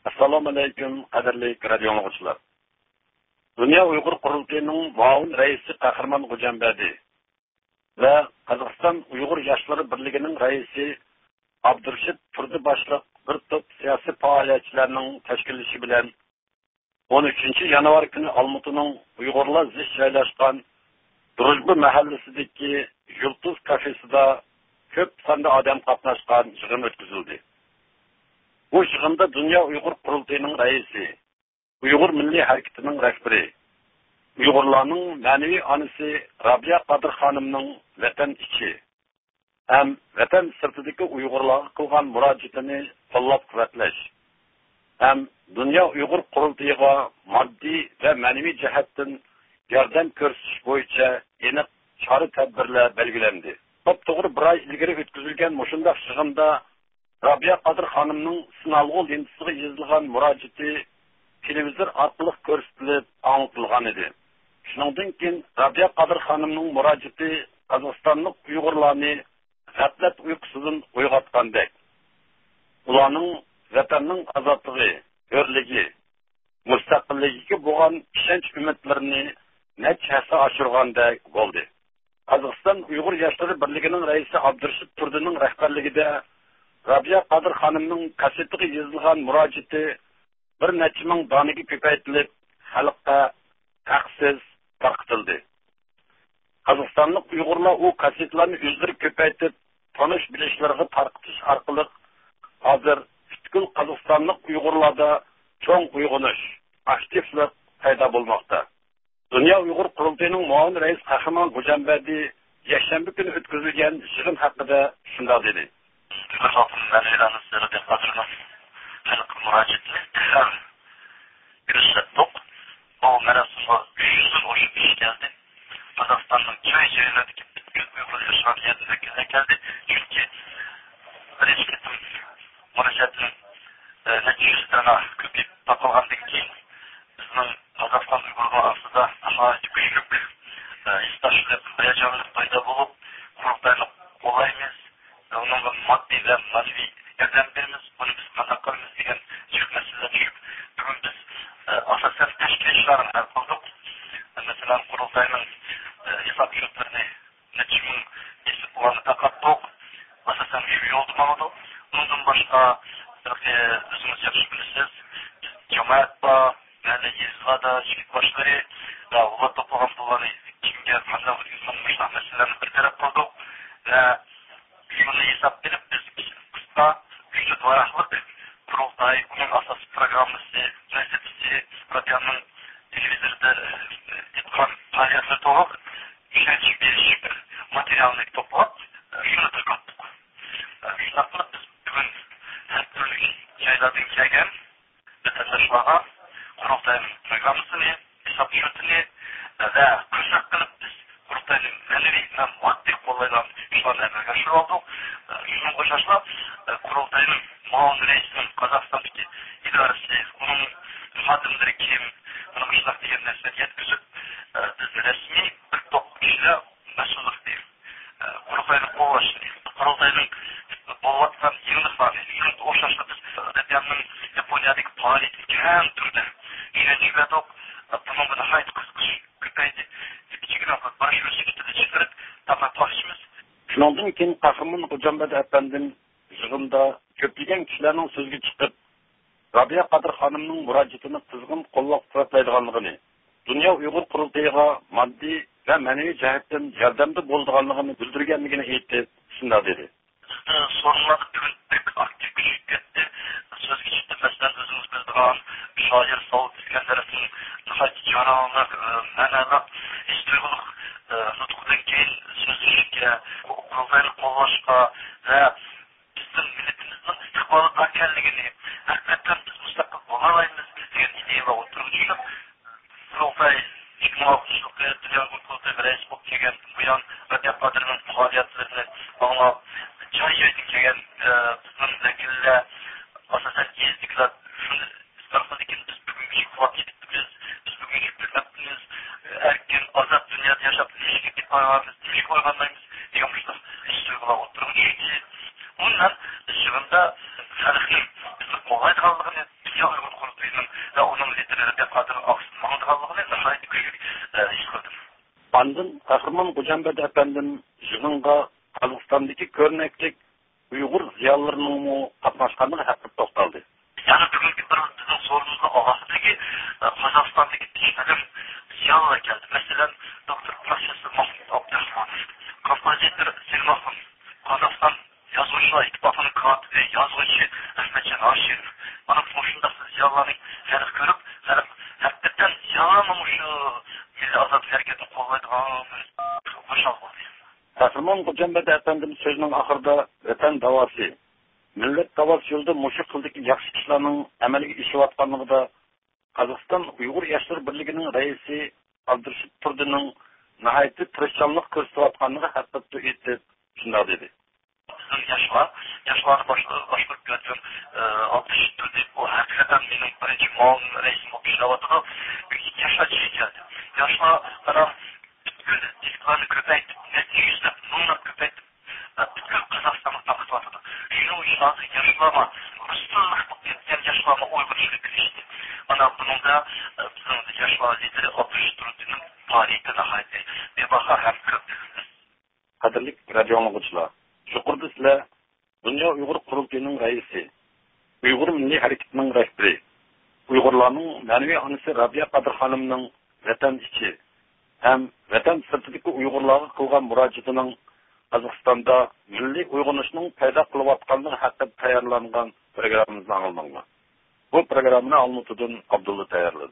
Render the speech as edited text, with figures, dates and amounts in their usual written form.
Assalomu alaykum, qadrli radio dinləyicilər. Dünya Uyğur Qurultayının muavin raisi Qahramon Xo'jambadi və Qozog'iston Uyğur Yoshlar Birligining raisi Abdurshid Turdi boshliq bir top siyosiy faoliyatchilarning tashkillashi bilan 13 yanvar kuni Olmutining Uyg'urlar zich joylashgan Drujba mahallasidagi Yulduz kafesida ko'p sonda odam qatnashgan yig'in o'tkazildi. Bu yig'inda Dünya Uyghur Qurultayının raisi, Uyghur Milliy harakatining rahbari, Uyg'urlarning ma'naviy onasi Rabia Qadir xonimning vatan ichi ham vatan sirtidagi Uyg'urlarga qilgan murojaatini qo'llab-quvvatlash ham Dünya Uyghur Qurultayiga moddiy va ma'naviy jihatdan yordam ko'rsatish bo'yicha aniq chora-tadbirlar belgilandi. To'g'ri bir oy ilgari o'tkazilgan mushundaq yig'inda Rabia Qadir xonimning sinalg'u lentasiga yozilgan murojaati televizor orqali ko'rsatilib, anlatilgan edi. Shuningdan keyin Rabia Qadir xonimning murojaati Qozog'istonlik Uyg'urlarni g'aflat uyqusidan uyg'otgandek. Ularning vatanning ozodligi, hurligi, mustaqilligiga bo'lgan ishonch umidlarini nechasi oshirgandek bo'ldi. Qozog'iston Uyg'ur Yoshlar Birligining raisi Abdurshid Turdining rahbarligida Rabia Qadir xonimning kasetiga yozilgan murojaati bir necha ming doniga ko'paytirilib, xalqqa haqsiz tarqatildi. Qozog'istonlik Uyg'urlar u kasetlarni o'zlari ko'paytib, tanish bilishlarga tarqatish orqali hozir butkul Qozog'istonlik Uyg'urlarda cho'ng uyg'onish, aktivlik paydo bo'lmoqda. Dünya Uyghur Qurultayining muavin raisi Qahramon Xo'jambadi yakshanba kuni o'tkazilgan yig'in haqida shunday dedi. Ben İran'ın Rabia Qadir'ın halk müracaatını görüştük. O merasımda 300 yıl hoşu iş geldi. Kazakistan'ın çay-çaylardaki bütün Uyghur yaşayan yerine geldi. Çünkü resketim müracaatının neçe yüz tane köpek takılgandan keyin bizning Qozog'iston Uyg'urlar aslida nihoyat kuchlik istaşlik, hayajonlik paydo bo'lib, qurultayni qo'llaymiz. Onun maddi ve manevi yardım verimiz, bunu biz kanaklarımız diyen çok mesele düşüp, bugün biz asasen teşkilatçıların hal kıldık. Mesela Qurultayının hesap şutlarını neçimin esip olanı takattık. Asasen şu yolda mağdu. Ondan başka özümüz yapış bilirsiniz. Cemaat var, yani yezgada, şirket başları, ulat toplanan doları kimge kandan insanmışlar meselelerini bir taraf kıldık. Ve şunu hesap verip biz kısa güçlü varahlık kurultay, onun asas programısı, mesafesi, radyanın televizörde etkan faaliyetleri toluk, işenç bir materyalini toplayıp şunu tıkattık. Şunakla biz bugün her türlü yaylardan gelgen vatandaşlara kurultayın programısını, hesap şutunu ve kırsak kılıp biz Qurultayning ma'naviy va moddiy qo'llaydigan ishlarni amalga oshirib oldik. Shunga qo'shilsa, Qurultayning muavin raisining Qozog'istondagi idorasi, uning xodimlari kim, mana shunaqa degan narsani yetkazib, biz rasmiy bir to'p kishilar mas'ullikda Qurultayni qo'llashni, Qurultayning bo'layotgan yig'inlarni, shunga o'xshashda biz Rossiyaning Yaponiyadagi faoliyati keng turda ishonch berdik. Bunun da hayat kızgış köpeydi. Shundan keyin Qahramon Xo'jambadi afandim yig'inda ko'plagan kishilarning so'zga chiqib, Rabia Qadir xonimning murojaatini qizg'in qo'llab-quvvatlaydiganligini, Dünya Uyghur Qurultayiga moddiy va ma'naviy jihatdan yordamda bo'lganligini bildirganligini aytib, shunday dedi. Sorunlar bugün pek aktif küçük gitti. Sözge çıktı mesela özümüz bildiğin şair Saud İskender'in nihayet canavarlar, manalar, istiyorluk nutkudan keyin sözleşikке, Qurultayni qo'llashga ve bizim milletimizin istiqboli ekanligini, hakikaten biz mustaqil bo'lalaymiz degan ideyalar o'tirib tushib, Qurultay 2006 yilda Dünya Uyghur Qurultayi raisi bo'lib kelgan bu yon Rabia Qadirning faoliyatlarini anglab joy-joydan kelgan bizning vakillar asosan yezdiklar shuni istarxoniki biz bugungi quvvat yetibmiz, biz bugungi birlikmiz, erkin ozod dunyoda yashab nishga qo'yamiz, nishga qo'yganmaymiz degan mustaq istiqbollar o'tirib Dünya Uyghur Kurultayının ve onun lideri Abdülkadir Aksun'un nihayet küçük iş kıldım. Andın Kahraman Qo'jambet efendim jığınga Qozog'istondagi ko'rneklik Uyg'ur ziyolilarının qatnaşqanligi haqida to'xtaldi. Yani bugünkü bizning sorunumuzda alasındaki Kazakistan'daki kişiler ziyarete geldi. Mesela Doktor Profesör Mahmut Abdurrahmanov, kompozitör Selmahov, Kazakistan yazıcılar ittifakının katibi, yazıcı Ahmetcan Aşirov. Bana boşundaki ziyarların her görüp, hakikaten ziyarlanmamış milli azat hareketini kollaydıgan başal oldu. Kahraman Qo'jambet efendim sözünün ahırda vatan davası, millet davası yolda muşu kıldaki yaxşı işlerinin amelge işiyotganligida Qozog'iston Uyg'ur yoshlar birligining raisi Abdurshid Turdining nihoyatda tirishchanlik ko'rsatayotganligi haqida aytib shunday dedi. Yaşlarını başlık götür. Abdurshid Turdi bu hakikaten benim birinci mağun reisim o işlavatıda yaşlar geldi. Yaşlar bana bütün disklerini köpeytip, neticesinde bununla köpeytip bütün Kazakistan'ı takıtladı. Şunun için artık yaşlarıma Ruslarlık bu ketken yaşlarıma Uygurçılık girişti. Ana bunun da bizim yaşlar lideri Abdurshid Turdi'nin tarihte nihayeti bir bakar hem köp. Qadrli radio anglag'uchilar, shukurda sizlar Dünya Uyg'ur Qurultayining raisi, Uyg'ur Milliy harakatining rahbari, Uyg'urlarning ma'naviy onasi Rabiya Qadir xonimning vatan ichi ham vatan sirtidagi Uyg'urlarga qilgan murojaatining Qozog'istonda milliy uyg'unishning paydo qilayotganligi haqida tayyorlangan programmamizni anglanglar. Bu programmani Almutidan Abdulla tayyorladi.